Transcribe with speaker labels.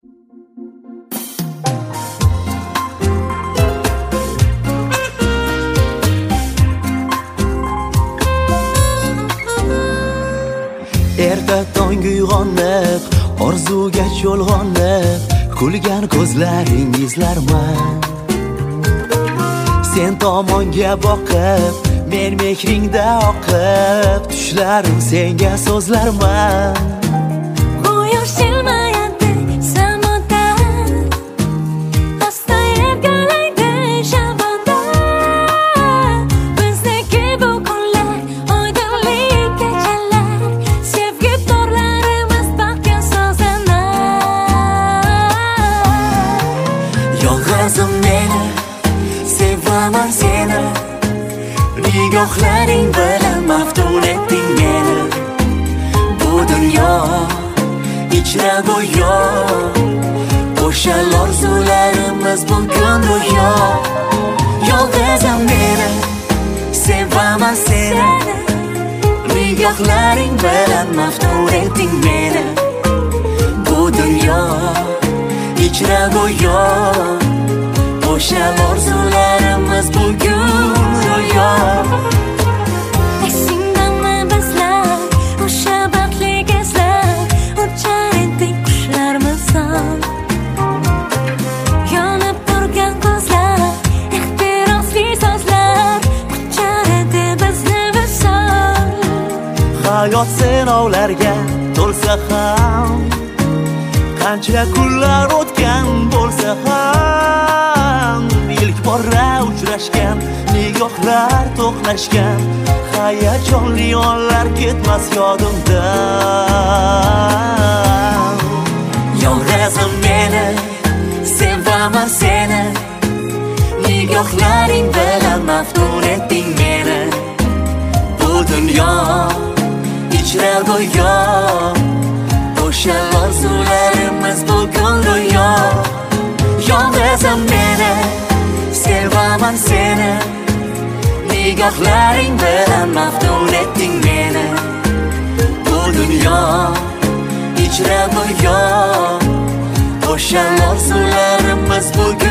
Speaker 1: Erta tong uyg'onib, orzuga cho'lg'onib, kulgan ko'zlaring izlarman. Sen tomonga boqib, men mehringda oqib, tushlarim senga so'zlarman.
Speaker 2: Quyosh ilmayadi samoda, asta ergalaydi shabonda. Bizniki bu kunlar, oydinlik kechalar, sevgi torlarimiz baxtga so'zanar.
Speaker 1: Yolg'izim meni, sevaman seni, nigohlaring bilan maftun etding meni. Bu dunyo ichra go'yo, o'sha orzularimiz bugun ro'yo. Yolg'izim meni, sevaman seni, nigohlaring bilan maftun etding meni. Bu dunyo ichra go'yo, o'sha orzularimiz bugun ro'yo.
Speaker 2: Esingdami bizlar, o'sha baxtli kezlar, uchar edik qushlar misol. Yonib turgan ko'zlar, ehtirosli so'zlar, uchar edi bizni visol.
Speaker 1: Hayot sinovlarga to'lsa ham, qancha kunlar o'tgan bo'lsa ham, ilk bora uchrashgan nigohlar to'qnashgan, hayajonli onlar ketmas yodimdan. Yolg'izim meni, sevaman seni, nigohlaring bilan maftun etding meni. Bu dunyo ichra go'yo, o'sha orzularimiz bugun ro'yo. Yolg'izim meni, sevaman seni, nigohlaring bilan maftun etding meni. Bu dunyo ichra go'yo, o'sha orzularimiz bugun